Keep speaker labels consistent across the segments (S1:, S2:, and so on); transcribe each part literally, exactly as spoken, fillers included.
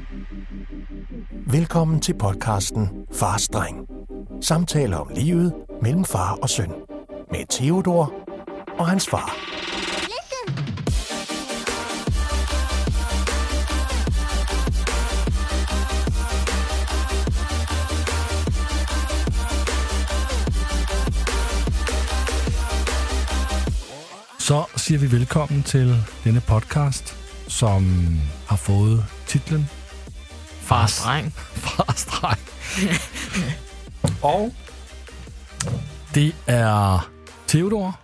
S1: Velkommen til podcasten Fars Dreng. Samtaler om livet mellem far og søn. Med Theodor og hans far.
S2: Så siger vi velkommen til denne podcast, som har fået titlen
S3: Fars Dreng.
S2: Fars Dreng. Og det er Theodor.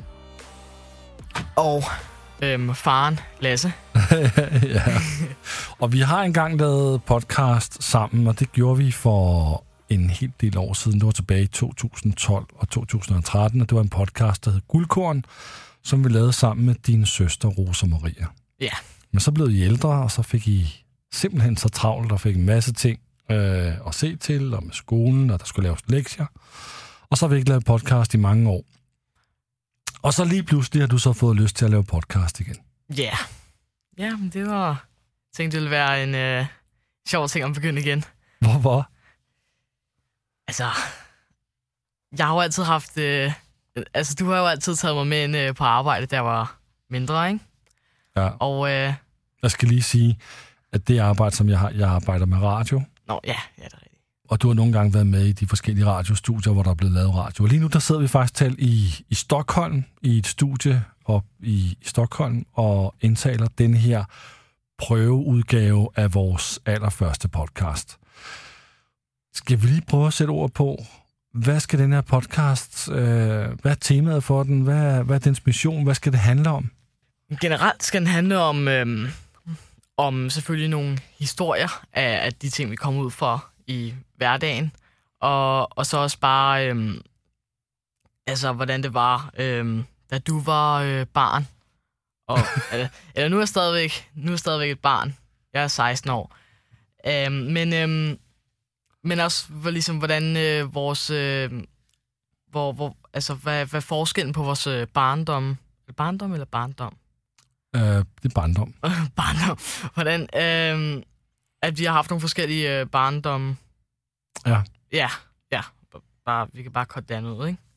S3: Og øhm, faren Lasse.
S2: Ja. Og vi har engang lavet podcast sammen, og det gjorde vi for en hel del år siden. Det var tilbage i to tusind og tolv og to tusind og tretten, og det var en podcast, der hed Guldkorn, som vi lavede sammen med din søster, Rosa Maria.
S3: Ja.
S2: Men så blev I ældre, og så fik I simpelthen så travlt, og fik en masse ting øh, at se til, og med skolen, og der skulle laves lektier. Og så har vi ikke lavet podcast i mange år. Og så lige pludselig har du så fået lyst til at lave podcast igen.
S3: Ja. Yeah. Ja, men det var... Jeg tænkte, det ville være en øh, sjov ting at begynde igen.
S2: Hvorfor?
S3: Altså... Jeg har jo altid haft... Øh, altså, du har jo altid taget mig med ind øh, på arbejde, da jeg var mindre, ikke?
S2: Ja.
S3: Og... Øh,
S2: jeg skal lige sige, at det arbejde, som jeg har, jeg arbejder med radio.
S3: Nå, ja, ja, det er rigtigt.
S2: Og du har nogle gange været med i de forskellige radiostudier, hvor der er blevet lavet radio. Og lige nu, der sidder vi faktisk talt i, i Stockholm, i et studie op i, i Stockholm, og indtaler den her prøveudgave af vores allerførste podcast. Skal vi lige prøve at sætte ord på, hvad skal den her podcast, øh, hvad er temaet for den, hvad, hvad er dens mission, hvad skal det handle om?
S3: Generelt skal den handle om, øhm, om selvfølgelig nogle historier af, af de ting, vi kommer ud for i hverdagen. Og, og så også bare, øhm, altså, hvordan det var, øhm, da du var øh, barn. Og, eller, eller nu er jeg stadigvæk, nu er jeg stadigvæk et barn. Jeg er seksten år. Øhm, men, øhm, men også, hvor, ligesom, hvordan øh, vores... Øh, hvor, hvor, altså, hvad, hvad er forskellen på vores øh, barndom? Barndom eller barndom?
S2: Øh, det er barndom.
S3: barndom. Hvordan, øh, at vi har haft nogle forskellige øh, barndomme.
S2: Ja.
S3: Ja, ja. Bare, vi kan bare korte det andet ud, ikke?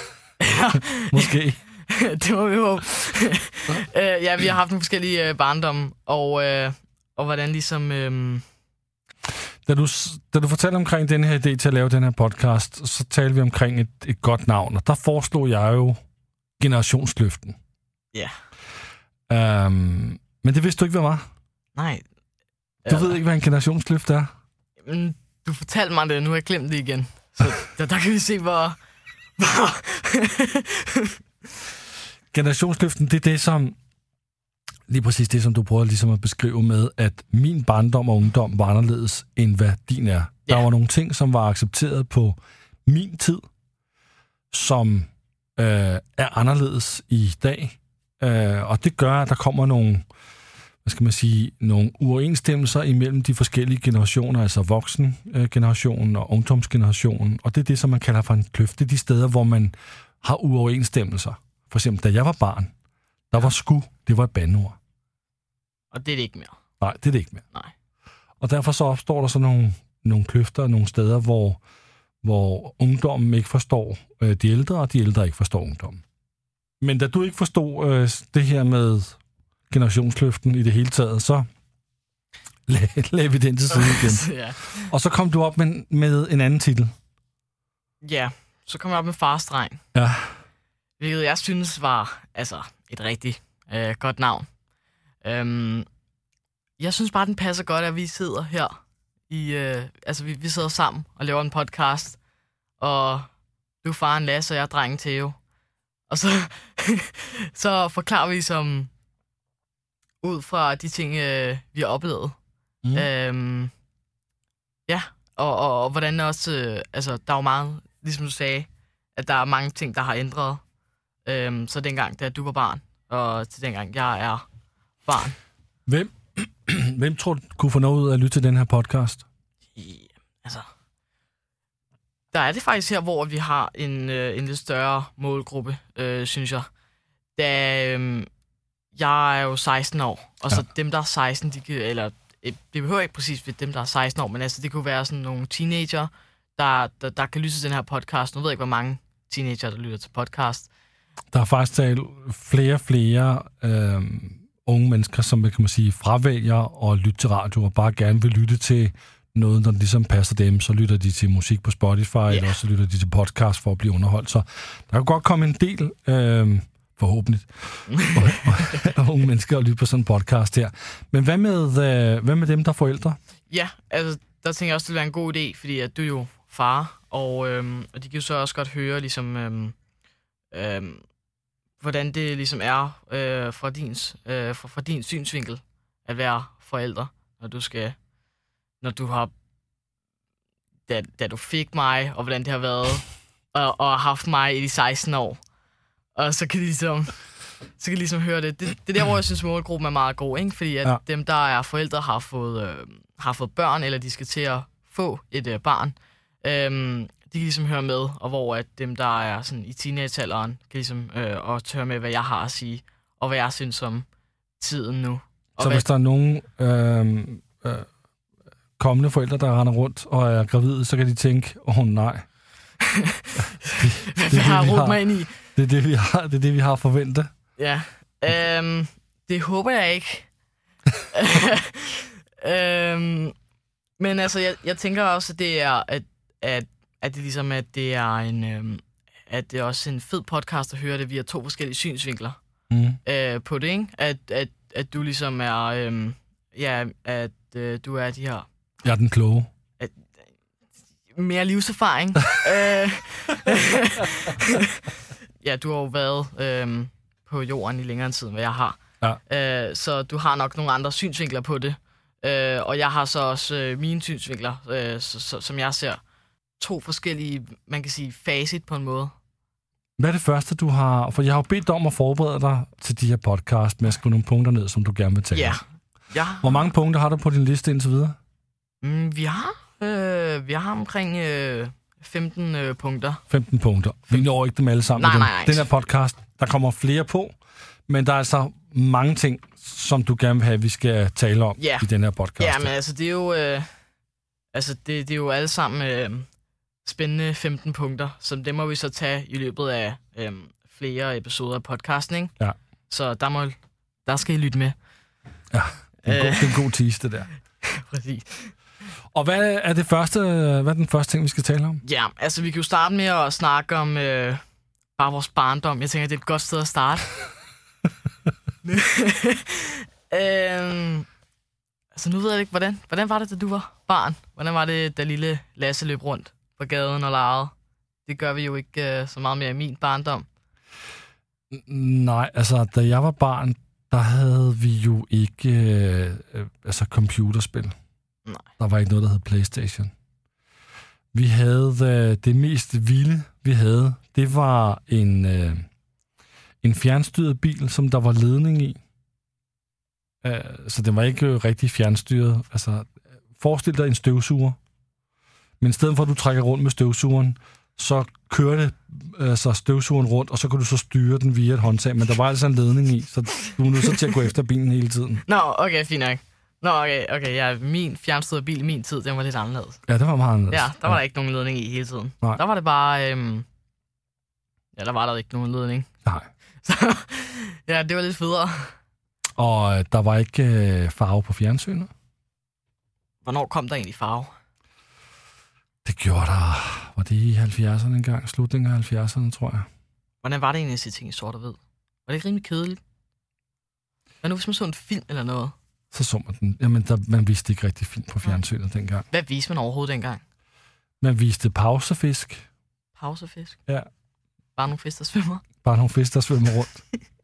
S2: Måske.
S3: Det må vi håbe. øh, ja, vi har haft nogle forskellige øh, barndomme, og, øh, og hvordan ligesom... Øh...
S2: Da du, da du fortalte omkring den her idé til at lave den her podcast, så talte vi omkring et, et godt navn, og der foreslog jeg jo Generationsløften.
S3: Ja.
S2: Um, men det vidste du ikke, hvad var?
S3: Nej.
S2: Du ved ikke, hvad en generationsløft er?
S3: Men du fortalte mig det, nu har jeg glemt det igen. Så der, der kan vi se, hvor... hvor
S2: Generationsløften, det er det, som... Lige præcis det, som du prøver ligesom at beskrive med, at min barndom og ungdom var anderledes, end hvad din er. Der
S3: Ja.
S2: var nogle ting, som var accepteret på min tid, som øh, er anderledes i dag. Øh, og det gør, at der kommer nogle, hvad skal man sige, nogle uoverensstemmelser imellem de forskellige generationer, altså voksengenerationen og ungdomsgenerationen. Og det er det, som man kalder for en kløft. Det er de steder, hvor man har uoverensstemmelser. For eksempel, da jeg var barn, der var sku, det var et bandeord.
S3: Og det er det ikke mere.
S2: Nej, det er det ikke mere.
S3: Nej.
S2: Og derfor så opstår der så nogle, nogle kløfter, nogle steder, hvor, hvor ungdommen ikke forstår øh, de ældre, og de ældre ikke forstår ungdommen. Men da du ikke forstod øh, det her med generationskløften i det hele taget, så lagde, lagde vi den til side igen.
S3: Ja.
S2: Og så kom du op med, med en anden titel.
S3: Ja, så kom jeg op med Fars Dreng.
S2: Ja.
S3: Hvilket jeg synes var altså et rigtig øh, godt navn. Øhm, jeg synes bare, den passer godt, at vi sidder her. I, øh, altså, vi, vi sidder sammen og laver en podcast. Og du er faren Lasse, og jeg er drengen Theo. Og så, så forklarer vi som ud fra de ting, øh, vi har oplevet.
S2: Mm.
S3: Øhm, ja, og, og, og hvordan også... Øh, altså, der er jo meget, ligesom du sagde, at der er mange ting, der har ændret. Øhm, så dengang, da du var barn, og til dengang, jeg er barn.
S2: Hvem, hvem tror du kunne få noget ud af at lytte til den her podcast?
S3: Ja, altså... Der er det faktisk her, hvor vi har en, øh, en lidt større målgruppe, øh, synes jeg. Da, øh, jeg er jo seksten år, og så
S2: Ja.
S3: dem, der er seksten, de kan, eller det behøver ikke præcis ved dem, der er seksten år, men altså, det kunne være sådan nogle teenager, der, der, der kan lytte til den her podcast. Nu ved jeg ikke, hvor mange teenager, der lytter til podcast.
S2: Der er faktisk talt flere og flere øh, unge mennesker, som kan man sige, fravælger at lytte til radio, og bare gerne vil lytte til noget, der ligesom passer dem. Så lytter de til musik på Spotify, yeah. eller så lytter de til podcast for at blive underholdt. Så der kan godt komme en del, øh, forhåbentlig, og unge mennesker at lytte på sådan en podcast her. Men hvad med, øh, hvad med dem, der er forældre?
S3: Ja, altså, der tænker jeg også, det vil være en god idé, fordi at du er jo far, og, øhm, og de kan jo så også godt høre, ligesom, øhm, øhm, hvordan det ligesom er øh, fra, din, øh, fra, fra din synsvinkel at være forældre, når du skal, når du har, da, da du fik mig, og hvordan det har været, og, og har haft mig i de seksten år. Og så kan de ligesom, så kan de ligesom høre det. det. Det er der, hvor jeg synes, målgruppen er meget god, ikke? Fordi at ja. dem, der er forældre, har fået, øh, har fået børn, eller de skal til at få et øh, barn, øhm, de kan ligesom høre med, og hvor at dem, der er sådan i teenagealderen, kan ligesom øh, også høre med, hvad jeg har at sige, og hvad jeg synes om tiden nu. Og
S2: så
S3: hvad...
S2: hvis der er nogen øh, øh, kommende forældre, der render rundt og er gravide, så kan de tænke, åh oh, nej.
S3: det, det, det, har jeg mig ind i.
S2: Det er det, vi har, det er det, vi har forventet.
S3: Ja, øhm, det håber jeg ikke. øhm, men altså, jeg, jeg tænker også, at det er, at, at, at det ligesom, at det er en, øhm, at det er også en fed podcast at høre det via to forskellige synsvinkler mm. øh, på det, ikke? At, at, at du ligesom er, øhm, ja, at øh, du er de her...
S2: Jeg er den kloge.
S3: At, mere livserfaring. øh, ja, du har jo været øh, på jorden i længere tid, end hvad jeg har. Ja. Øh, så du har nok nogle andre synsvinkler på det. Øh, og jeg har så også øh, mine synsvinkler, øh, så, så, som jeg ser. To forskellige, man kan sige, facit på en måde.
S2: Hvad er det første, du har... For jeg har jo bedt dig om at forberede dig til de her podcast med at skrive nogle punkter ned, som du gerne vil tale.
S3: Ja. ja.
S2: Hvor mange punkter har du på din liste indtil videre?
S3: Mm, vi har... Øh, vi har omkring øh, femten øh, punkter.
S2: femten punkter. Vi når ikke dem alle sammen.
S3: Nej,
S2: den,
S3: nej, nej.
S2: Den her podcast, der kommer flere på, men der er altså mange ting, som du gerne vil have, vi skal tale om yeah. i den her podcast.
S3: Ja, men altså, det er jo, øh, altså, det, det er jo alle sammen øh, spændende femten punkter, så det må vi så tage i løbet af øh, flere episoder af podcasten, ikke?
S2: Ja.
S3: Så der, må, der skal I lytte med.
S2: Ja, det er en, øh. god, det er en god tease, det der.
S3: Præcis.
S2: Og hvad er det første, hvad er den første ting, vi skal tale om?
S3: Ja, altså vi kan jo starte med at snakke om øh, bare vores barndom. Jeg tænker, det er et godt sted at starte. øhm, altså nu ved jeg ikke, hvordan, hvordan var det, da du var barn? Hvordan var det, da lille Lasse løb rundt på gaden og legede? Det gør vi jo ikke øh, så meget mere i min barndom.
S2: Nej, altså da jeg var barn, der havde vi jo ikke øh, altså computerspil.
S3: Nej.
S2: Der var ikke noget, der hed PlayStation. Vi havde øh, det mest vilde, vi havde. Det var en, øh, en fjernstyret bil, som der var ledning i. Øh, så det var ikke rigtig fjernstyret. Altså, forestil dig en støvsuger. Men i stedet for, at du trækker rundt med støvsugeren, så kørte altså, støvsugeren rundt, og så kunne du så styre den via et håndtag. Men der var altså en ledning i, så du var nødt så til at gå efter bilen hele tiden.
S3: Nå, okay, fint nok. Nå, okay, okay. Ja, min fjernstyrede bil i min tid, den var lidt anderledes.
S2: Ja, det var meget anderledes.
S3: Ja, der var ja. der ikke nogen ledning i hele tiden.
S2: Nej.
S3: Der var det bare... Øhm... Ja, der var der ikke nogen ledning.
S2: Nej.
S3: Så, ja, det var lidt federe.
S2: Og der var ikke øh, farve på fjernsynet?
S3: Hvornår kom der egentlig farve?
S2: Det gjorde der... Var det i halvfjerdserne engang? Slutningen af halvfjerdserne, tror jeg.
S3: Hvordan var det egentlig at se ting i sort og hvid? Var det ikke rimelig kedeligt? Hvad nu, hvis man så en film eller noget?
S2: Så så man den. Jamen, der, man viste ikke rigtig film på fjernsynet ja. dengang.
S3: Hvad viste man overhovedet dengang?
S2: Man viste pausefisk.
S3: Pausefisk?
S2: Ja.
S3: Bare nogle fisk, der svømmer?
S2: Bare nogle fisk, der svømmer rundt.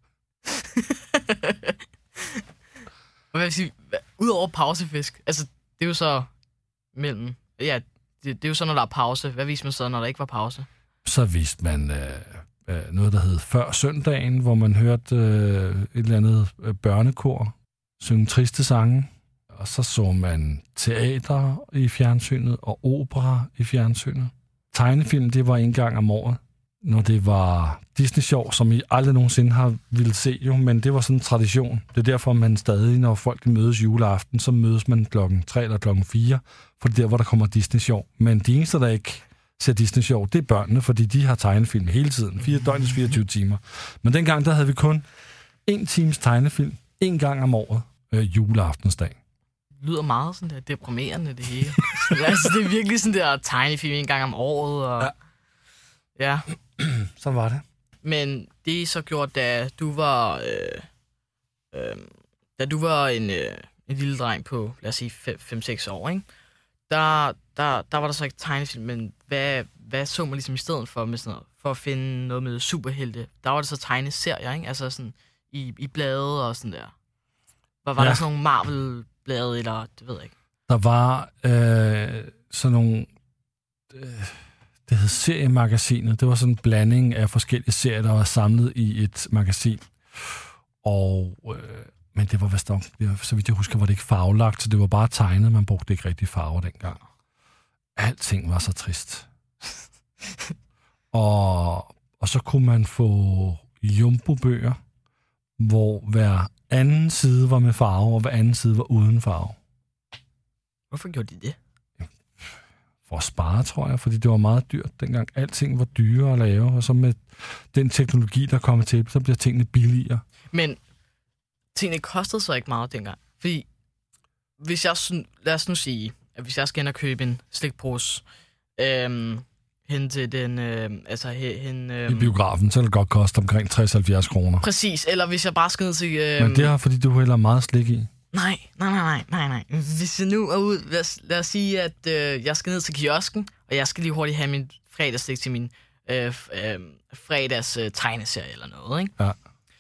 S3: Hvad vil jeg sige? Udover pausefisk, altså, det er jo så mellem... Ja, det, det er jo så, når der er pause. Hvad viste man så, når der ikke var pause?
S2: Så viste man øh, øh, noget, der hed Før Søndagen, hvor man hørte øh, et eller andet øh, børnekor synge triste sange. Og så så man teater i fjernsynet og opera i fjernsynet. Tegnefilm, det var en gang om året. når det var Disney-sjov, som I aldrig nogensinde har ville se jo, men det var sådan en tradition. Det er derfor, man stadig, når folk mødes juleaften, så mødes man klokken tre eller klokken fire, for det er der, hvor der kommer Disney-sjov. Men de eneste, der ikke ser Disney-sjov, det er børnene, fordi de har tegnefilm hele tiden, fire døgnets fireogtyve timer. Men dengang, der havde vi kun en times tegnefilm, en gang om året, øh, juleaftensdag.
S3: Det lyder meget sådan der deprimerende, det hele. Altså, det er virkelig sådan der tegnefilm en gang om året, og... Ja. Ja.
S2: Så var det.
S3: Men det er så gjort, da du var... Øh, øh, da du var en, øh, en lille dreng på, lad os sige, fem seks år, ikke? Der, der, der var der så ikke tegnefilm, men hvad, hvad så man ligesom i stedet for, med sådan noget, for at finde noget med superhelte? Der var det så tegneserier, ikke? Altså sådan i, i blade og sådan der. Var, var ja. der sådan nogle Marvel-blade, eller det ved jeg ikke? Der
S2: var øh, sådan nogle... Øh, det hed Seriemagasinet. Det var sådan en blanding af forskellige serier, der var samlet i et magasin. Og... Øh, men det var vist nok, så vidt jeg husker, var det ikke farvelagt, så det var bare tegnet, man brugte ikke rigtig farver dengang. Alting var så trist. og, og så kunne man få jumbo-bøger, hvor hver anden side var med farve, og hver anden side var uden farve.
S3: Hvorfor gjorde de det?
S2: For at spare, tror jeg, fordi det var meget dyrt dengang. Alting var dyre at lave, og så med den teknologi, der kommer til, så bliver tingene billigere.
S3: Men tingene kostede så ikke meget dengang. Fordi hvis jeg, lad os nu sige, at hvis jeg skal ind og købe en slikpose øhm, hen til den, øh, altså hen... Øh,
S2: i biografen, så vil det godt koste omkring tres til halvfjerds kroner.
S3: Præcis, eller hvis jeg bare skal ned til... Øh,
S2: Men det er fordi, du hælder meget slik i.
S3: Nej, nej, nej, nej, nej. Hvis jeg nu er ude, lad os, lad os sige, at øh, jeg skal ned til kiosken, og jeg skal lige hurtigt have min fredagsslik til min øh, øh, fredags øh, tegneserie eller noget, ikke?
S2: Ja.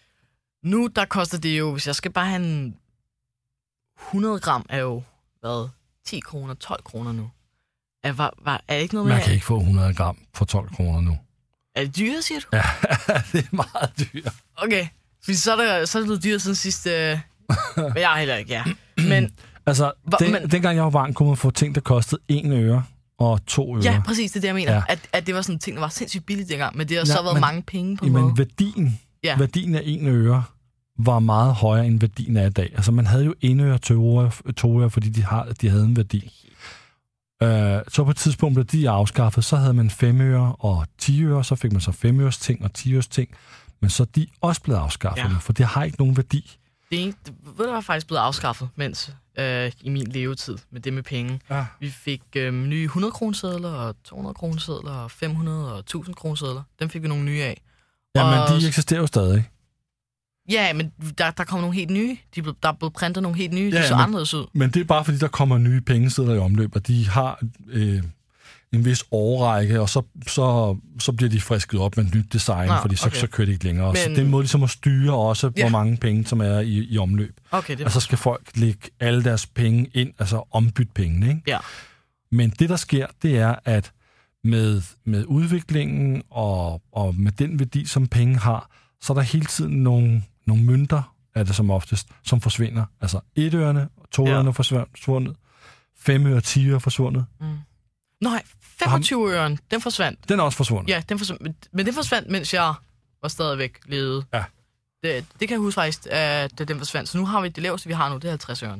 S3: Nu, der koster det jo, hvis jeg skal bare have en hundrede gram, er jo, hvad, ti kroner, tolv kroner nu. Er, var, var, er ikke noget med...
S2: Man kan ikke få hundrede gram for tolv kroner nu.
S3: Er det dyre, siger du?
S2: Ja, det er meget dyrt.
S3: Okay, fordi så er det, så er det blevet dyrt siden sidste... Øh, men jeg er heller ikke, ja. Men...
S2: altså, den, men, dengang jeg var barn, kunne man få ting, der kostede en øre og to øre.
S3: Ja, præcis, det er det, jeg mener. Ja. At, at det var sådan ting, der var sindssygt billigt dengang, men det har ja, så været
S2: men,
S3: mange penge på en
S2: jamen,
S3: måde.
S2: værdien, ja. værdien af en øre var meget højere end værdien af i dag. Altså, man havde jo en øre og to øre, to øre fordi de, har, de havde en værdi. Uh, så på et tidspunkt blev de afskaffet, så havde man fem øre og ti øre, så fik man så fem øres ting og ti øres ting, men så de også blevet afskaffet, ja. For det har ikke nogen værdi.
S3: Det, det ved du, var faktisk blevet afskaffet, mens øh, i min levetid med det med penge. Ja. Vi fik øh, nye hundrede kronesedler og to hundrede kronesedler og fem hundrede og tusind kronesedler. Dem fik vi nogle nye af.
S2: Ja,
S3: og,
S2: men de eksisterer jo stadig.
S3: Ja, men der, der kommer nogle helt nye. De blev, der er blevet printet nogle helt nye. Ja, de så
S2: men,
S3: anderledes ud.
S2: Men det er bare fordi, der kommer nye pengesedler i omløb, og de har øh, en vis årrække, og så, så, så bliver de frisket op med et nyt design, Nå, fordi så, okay. så kører de ikke længere. Men, så det er en måde ligesom at styre også, ja. Hvor mange penge, som er i, i omløb.
S3: Okay,
S2: og så skal folk lægge alle deres penge ind, altså ombytte pengene. Ikke?
S3: Ja.
S2: Men det, der sker, det er, at med, med udviklingen og, og med den værdi, som penge har, så er der hele tiden nogle, nogle mønter, er det som oftest, som forsvinder. Altså et ørerne, to ørerne ja. er forsvundet, fem øre, ti øre er forsvundet.
S3: Mm. Nej, femogtyve øren, den forsvandt.
S2: Den er også forsvundet.
S3: Ja, den forsvandt. Men den forsvandt, mens jeg var stadigvæk levede.
S2: Ja.
S3: Det, det kan jeg huske faktisk, at den forsvandt. Så nu har vi det laveste, vi har nu, det er halvtreds øren.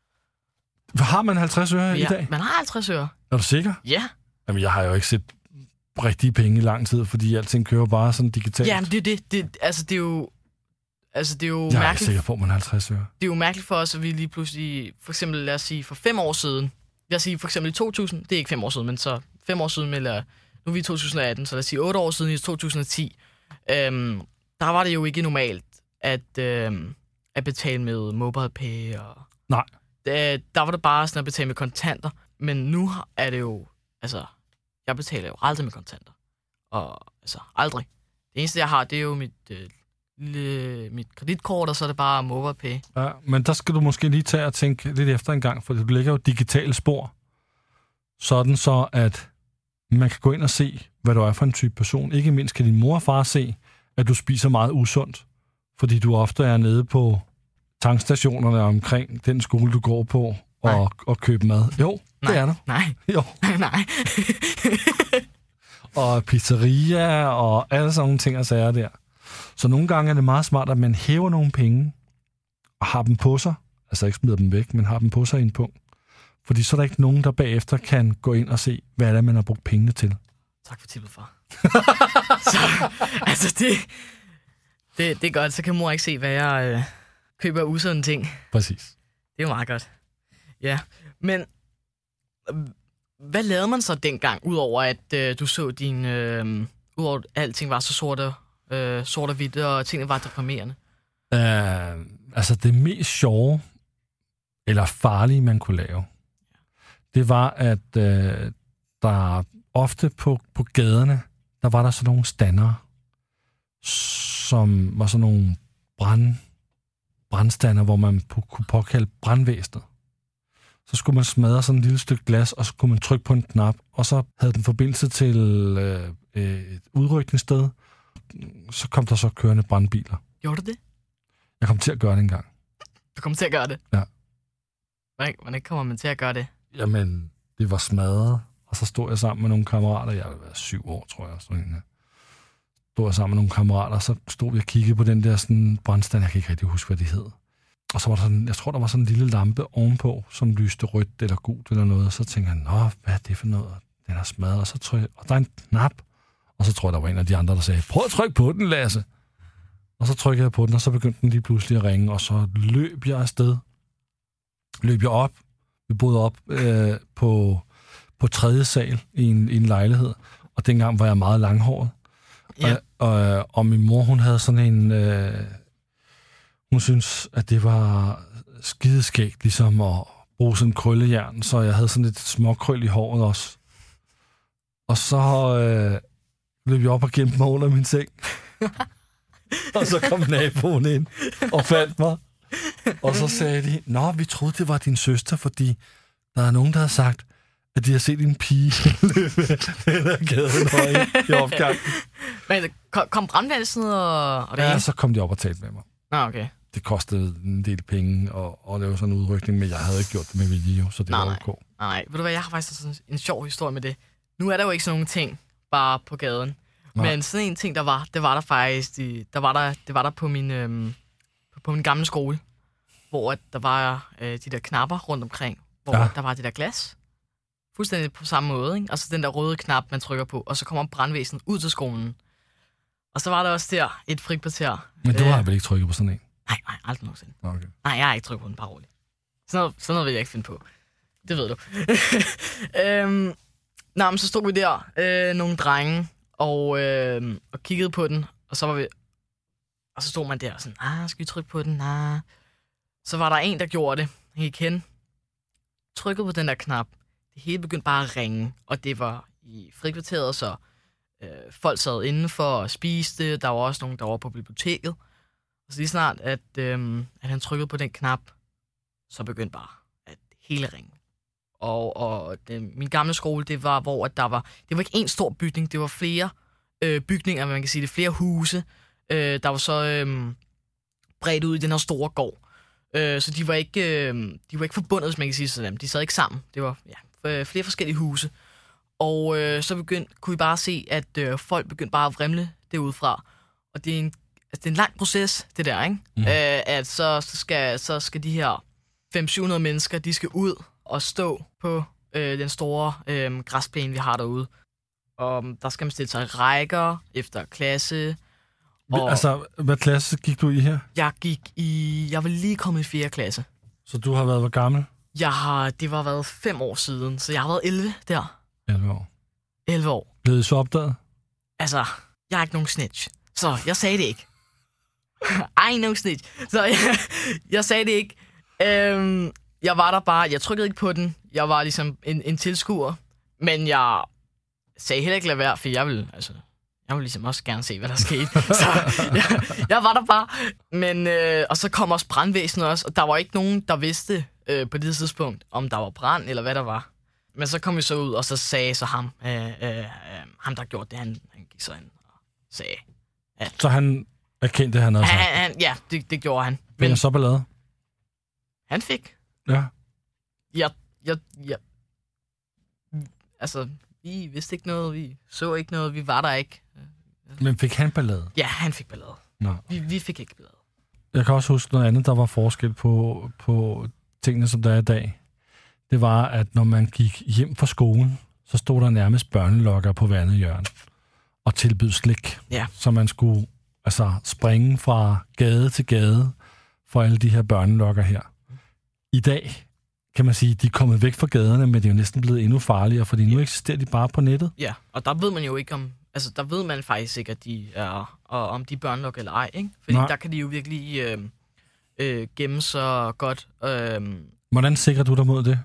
S2: Har man halvtreds øre
S3: ja,
S2: i dag?
S3: Man har halvtreds øre.
S2: Er du sikker?
S3: Ja.
S2: Jamen, jeg har jo ikke set rigtige penge i lang tid, fordi alting kører bare sådan digitalt.
S3: Ja, men det er det. det altså, det er jo... Altså, det er jo
S2: jeg er
S3: mærkeligt.
S2: ikke sikker på, at man har halvtreds øre.
S3: Det er jo mærkeligt for os, at vi lige pludselig... For eksempel, lad os sige, for fem år siden... Lad os sige, for eksempel i to tusind... Det er ikke fem år siden, men så fem år siden, eller... Nu er vi i to tusind atten, så lad os sige otte år siden i to tusind ti. Øhm, der var det jo ikke normalt at, øhm, at betale med MobilePay og...
S2: Nej.
S3: Der, der var det bare sådan at betale med kontanter. Men nu er det jo... Altså, jeg betaler jo aldrig med kontanter. Og altså, aldrig. Det eneste, jeg har, det er jo mit... Øh, Lille, mit kreditkort, og så er det bare MobilePay.
S2: Ja, men der skal du måske lige tage og tænke lidt efter en gang, for du lægger jo digitale spor, sådan så, at man kan gå ind og se, hvad du er for en type person. Ikke mindst kan din mor og far se, at du spiser meget usundt, fordi du ofte er nede på tankstationerne omkring den skole, du går på, og, og købe mad. Jo,
S3: nej,
S2: det er du.
S3: Nej,
S2: jo.
S3: nej, nej.
S2: og pizzeria, og alle sådan nogle ting og sager der. Så nogle gange er det meget smart, at man hæver nogle penge, og har dem på sig, altså ikke smider dem væk, men har dem på sig i en punkt. Fordi så er der ikke nogen, der bagefter kan gå ind og se, hvad det er, man har brugt pengene til.
S3: Tak for tippet, far. Så, altså, det, det, det er godt. Så kan mor ikke se, hvad jeg øh, køber af usunde ting.
S2: Præcis.
S3: Det er jo meget godt. Ja, men øh, hvad lavede man så dengang, udover at øh, du så din... Øh, udover at alting var så sort og, øh, sort og hvidt, og tingene var deprimerende?
S2: Uh, altså, det mest sjove, eller farlige, man kunne lave, det var, at øh, der ofte på, på gaderne, der var der sådan nogle standere, som var sådan nogle brand, brandstander, hvor man på, kunne påkalde brandvæsenet. Så skulle man smadre sådan et lille stykke glas, og så kunne man trykke på en knap, og så havde den forbindelse til øh, et udrykningssted. Så kom der så kørende brandbiler.
S3: Gjorde du det?
S2: Jeg kom til at gøre det engang.
S3: Du kom til at gøre det?
S2: Ja.
S3: Hvordan, hvordan kommer man til at gøre det?
S2: Jamen, det var smadret, og så stod jeg sammen med nogle kammerater. Jeg var syv år, tror jeg. Sådan en, stod jeg sammen med nogle kammerater, og så stod vi og kiggede på den der sådan brandstand. Jeg kan ikke rigtig huske, hvad det hed. Og så var der sådan, jeg tror, der var sådan en lille lampe ovenpå, som lyste rødt eller gult eller noget. Og så tænkte jeg, nå, hvad er det for noget? Den er smadret. Og så tror jeg, og der er en knap. Og så tror jeg, der var en af de andre, der sagde, prøv at trykke på den, Lasse. Og så trykkede jeg på den, og så begyndte den lige pludselig at ringe. Og så løb jeg afsted. Løb jeg op. Vi boede op øh, på, på tredje sal i en, i en lejlighed. Og dengang var jeg meget langhåret. Ja. Og, og, og min mor, hun havde sådan en... Øh, hun synes, at det var skideskægt, ligesom at bruge sådan en krøllejern, så jeg havde sådan et småkrøl i håret også. Og så øh, løb jeg op og gemte mig under min seng. Og så kom naboen ind og fandt mig. Og så sagde de, nå, vi troede, det var din søster, fordi der er nogen, der har sagt, at de har set en pige løbe eller gaden i opgangen.
S3: Men kom, kom brandvæsenet og, og det
S2: Ja,
S3: hele?
S2: så kom de op og talte med mig.
S3: Nå, okay.
S2: Det kostede en del penge at, at lave sådan en udrykning, men jeg havde ikke gjort det med vilje, så det
S3: nej,
S2: var ok.
S3: Nej, nej. Ved du hvad, jeg har faktisk sådan en sjov historie med det. Nu er der jo ikke sådan nogle ting bare på gaden. Nej. Men sådan en ting, der var, det var der faktisk, de, der var der, det var der på min, øhm, på, på min gamle skole, hvor at der var øh, de der knapper rundt omkring, hvor ja. Der var det der glas. Fuldstændig på samme måde, ikke? Og så den der røde knap, man trykker på, og så kommer brandvæsenet ud til skolen. Og så var der også der et frikvarter.
S2: Men du
S3: øh,
S2: har vel ikke trykket på sådan en?
S3: Nej, nej, aldrig nogensinde.
S2: Okay.
S3: Nej, jeg har ikke trykket på den, bare roligt. Sådan noget, sådan noget vil jeg ikke finde på. Det ved du. øhm, Nå, men så stod vi der, øh, nogle drenge, og, øh, og kiggede på den, og så var vi... Og så stod man der og sådan, ah, skal vi trykke på den? Ah. Så var der en, der gjorde det. Han gik hen, trykkede på den der knap. Det hele begyndte bare at ringe, og det var i frikvarteret, så øh, folk sad indenfor og spiste. Der var også nogen, der var på biblioteket. Og så lige snart, at, øh, at han trykkede på den knap, så begyndte bare at hele ringe. Og, og det, min gamle skole, det var, hvor at der var... Det var ikke en stor bygning, det var flere øh, bygninger, man kan sige det, flere huse. Øh, der var så øh, bredt ud i den her store gård. Øh, så de var ikke, øh, de var ikke forbundet, hvis man kan sige sådan. De sad ikke sammen. Det var ja, flere forskellige huse. Og øh, så begyndte, kunne vi bare se, at øh, folk begyndte bare at vrimle derudfra. Og det er en, altså, det er en lang proces, det der, ikke? Mm. Øh, at så, så, skal, så skal de her fem til syv hundrede mennesker, de skal ud og stå på øh, den store øh, græsplæne, vi har derude. Og der skal man stille sig i rækker efter klasse.
S2: Og altså, hvad klasse gik du i her?
S3: Jeg gik i... Jeg var lige kommet i fjerde klasse.
S2: Så du har været hvor gammel?
S3: Jeg har... Det var været fem år siden, så jeg har været elleve der.
S2: elleve år.
S3: elleve år.
S2: Blev det så opdaget?
S3: Altså, jeg er ikke nogen snitch. Så jeg sagde det ikke. Ej, no snitch. Så jeg, jeg sagde det ikke. Øhm, jeg var der bare... Jeg trykkede ikke på den. Jeg var ligesom en, en tilskuer. Men jeg sagde heller ikke lade være, for jeg ville... Altså, jeg ville ligesom også gerne se, hvad der skete. Så jeg, jeg var der bare. Men, øh, og så kom også brandvæsenet også, og der var ikke nogen, der vidste øh, på det tidspunkt, om der var brand eller hvad der var. Men så kom vi så ud, og så sagde så ham, øh, øh, ham der gjorde det, han, han gik så ind og sagde. At,
S2: så han erkendte, han havde sagt?
S3: Han, han, ja, det, det gjorde han.
S2: Men han så ballade?
S3: Han fik.
S2: Ja.
S3: Jeg, jeg, jeg, altså, vi vidste ikke noget, vi så ikke noget, vi var der ikke.
S2: Men fik han ballade?
S3: Ja, han fik ballade.
S2: Nå.
S3: Vi, vi fik ikke ballade.
S2: Jeg kan også huske noget andet, der var forskel på, på tingene, som der er i dag. Det var, at når man gik hjem fra skolen, så stod der nærmest børnelokker på hver andet hjørne og tilbød slik.
S3: Ja.
S2: Så man skulle altså springe fra gade til gade for alle de her børnelokker her. I dag kan man sige, at de er kommet væk fra gaderne, men det er jo næsten blevet endnu farligere, fordi nu eksisterer de bare på nettet.
S3: Ja, og der ved man jo ikke om... Altså, der ved man faktisk ikke, at de er... Og om de er børnelokker eller ej, ikke? Fordi Nej. Der kan de jo virkelig øh, øh, gemme sig godt. Øh,
S2: Hvordan sikrer du dig mod det?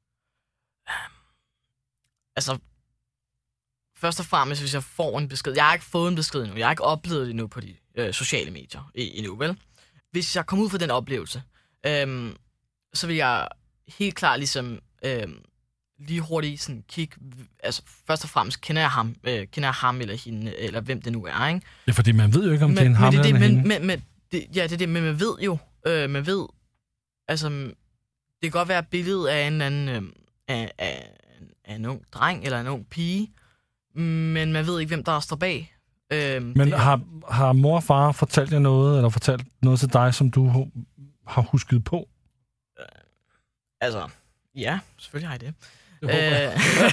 S3: Altså, først og fremmest, hvis jeg får en besked... Jeg har ikke fået en besked endnu. Jeg har ikke oplevet det endnu på de øh, sociale medier endnu, vel? Hvis jeg kommer ud for den oplevelse, øh, så vil jeg helt klart ligesom... Øh, lige hurtigt sådan kigge, altså først og fremmest kender jeg ham, øh, kender jeg ham eller hende, eller hvem det nu er, ikke?
S2: Ja, fordi man ved jo ikke, om men, det er en ham
S3: det,
S2: eller
S3: det,
S2: en
S3: men, men, men, det, ja, det er det, men man ved jo, øh, man ved, altså, det kan godt være et billede af en eller anden, øh, af, af, af en ung dreng eller en ung pige, men man ved ikke, hvem der står bag. Øh,
S2: men har, har mor og far fortalt jer noget, eller fortalt noget til dig, som du har husket på?
S3: Øh, altså, ja, selvfølgelig har jeg det.
S2: Det håber jeg.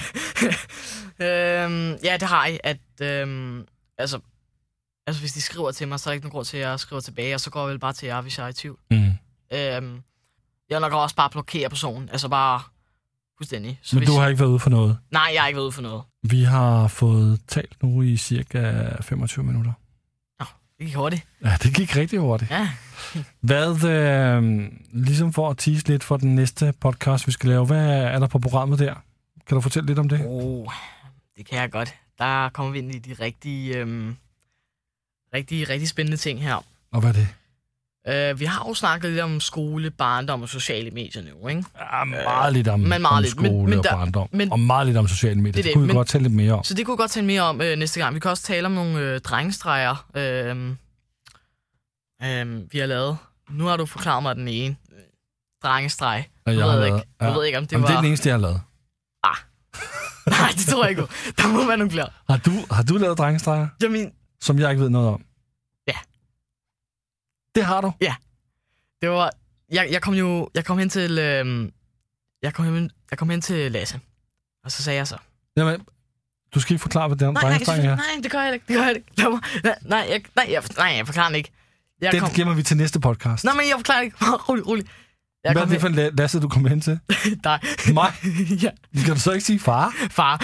S3: øhm, ja, det har jeg, at øhm, altså, altså, hvis de skriver til mig, så er der ikke nogen grund til, at jeg skriver tilbage, og så går jeg vel bare til jer, hvis jeg er i tvivl.
S2: Mm.
S3: Øhm, jeg vil nok også bare blokere personen, altså bare fuldstændig. Så
S2: Men
S3: hvis...
S2: du har ikke været ude for noget?
S3: Nej, jeg har ikke været ude for noget.
S2: Vi har fået talt nu i cirka femogtyve minutter.
S3: Nå, det gik hurtigt.
S2: Ja, det gik rigtig hurtigt.
S3: Ja.
S2: Hvad, øh, ligesom for at tease lidt for den næste podcast, vi skal lave, hvad er der på programmet der? Kan du fortælle lidt om det?
S3: Oh, det kan jeg godt. Der kommer vi ind i de rigtige, øhm, rigtig, rigtig spændende ting her.
S2: Og hvad er det?
S3: Uh, vi har jo snakket lidt om skole, barndom og sociale medier nu, ikke?
S2: Ja, meget lidt om,
S3: men meget
S2: om
S3: lidt.
S2: skole
S3: men, men
S2: og
S3: der,
S2: barndom.
S3: Men,
S2: og meget lidt om sociale medier. Det, det, det kunne vi men, godt tale lidt mere om.
S3: Så det kunne vi godt tale mere om øh, næste gang. Vi kan også tale om nogle øh, drengestreger, øh, øh, vi har lavet. Nu har du forklaret mig den ene. Drengestreg.
S2: Ja, jeg,
S3: jeg,
S2: ved
S3: ved
S2: ikke.
S3: Ikke. jeg
S2: Ja.
S3: ved ikke, om det
S2: Jamen,
S3: var...
S2: det er den eneste, jeg har lavet.
S3: Ah. Nej, det tror jeg ikke. Der må være nogle flere.
S2: Har du, har du lavet drengestreger?
S3: Jamen...
S2: Som jeg ikke ved noget om?
S3: Ja.
S2: Det har du?
S3: Ja. Det var... Jeg, jeg kom jo... Jeg kom hen til... Øh, jeg, kom hen, jeg kom hen til Lasse. Og så sagde jeg så...
S2: Jamen, du skal ikke forklare, hvad det er om
S3: nej,
S2: drengestreg her.
S3: Nej, det gør jeg ikke. Det gør jeg ikke. Lad mig. Nej, nej, jeg, nej, jeg, nej, jeg forklarer den ikke. Jeg
S2: Den
S3: kom...
S2: gemmer vi til næste podcast.
S3: Nej, men jeg forklarer ikke. Rolig, rolig. Jeg
S2: Hvad er det for en Lasse, du kom hen til?
S3: dig.
S2: Mig?
S3: Ja.
S2: Skal du så ikke sige far?
S3: Far.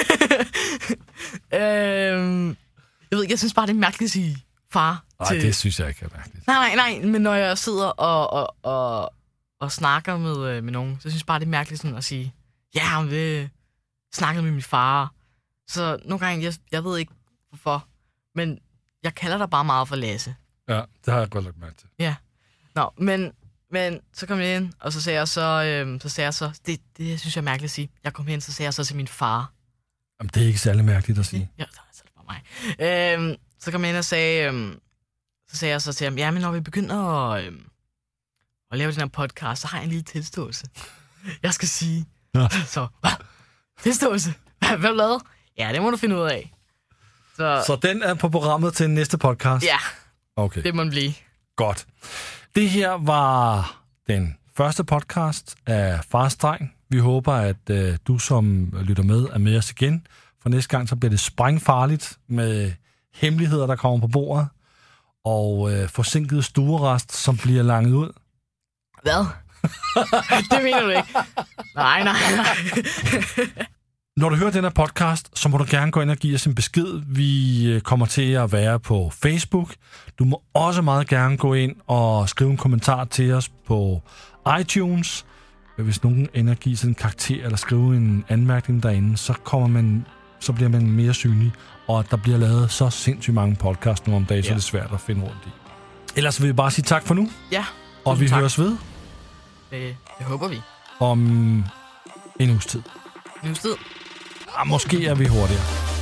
S3: øhm, jeg ved ikke, jeg synes bare, det er mærkeligt at sige far.
S2: Nej,
S3: til...
S2: det synes jeg ikke er mærkeligt.
S3: Nej, nej, nej, men når jeg sidder og, og, og, og snakker med, med nogen, så synes jeg bare, det er mærkeligt sådan at sige, ja, men det snakkede med min far. Så nogle gange, jeg, jeg ved ikke hvorfor, men jeg kalder dig bare meget for Lasse.
S2: Ja, det har jeg godt lagt mærke til.
S3: Ja. Nå, men, men så kom jeg ind, og så sagde jeg så, øhm, så sagde jeg så, det, det synes jeg er mærkeligt at sige. Jeg kom hen, så sagde jeg så til min far.
S2: Jamen, det er ikke særlig mærkeligt at sige.
S3: Ja, så er det bare mig. Øhm, så kom jeg ind og sagde, øhm, så sagde jeg så til ham, ja, men når vi begynder at, øhm, at lave den her podcast, så har jeg en lille tilståelse. Jeg skal sige.
S2: Ja.
S3: Så, hvad? Tilståelse? Hvad har du lavet? Ja, det må du finde ud af. Så,
S2: Så den er på programmet til næste podcast?
S3: Ja,
S2: okay.
S3: Det må den blive.
S2: Godt. Det her var den første podcast af Fars Dreng. Vi håber, at øh, du som lytter med er med os igen. For næste gang så bliver det sprængfarligt med hemmeligheder, der kommer på bordet. Og øh, forsinket stuerest, som bliver langet ud.
S3: Hvad? Det mener du ikke? Nej, nej, nej.
S2: Når du hører den her podcast, så må du gerne gå ind og give os en besked. Vi kommer til at være på Facebook. Du må også meget gerne gå ind og skrive en kommentar til os på iTunes. Hvis nogen ender at give sig en karakter eller skrive en anmærkning derinde, så, kommer man, så bliver man mere synlig. Og der bliver lavet så sindssygt mange podcasts nu om dagen, ja. Så er det svært at finde rundt i. Ellers vil vi bare sige tak for nu.
S3: Ja.
S2: Og vi
S3: tak.
S2: høres ved.
S3: Det, det håber vi.
S2: Om en uges tid.
S3: En uges tid.
S2: Ja, måske er vi hurtigere.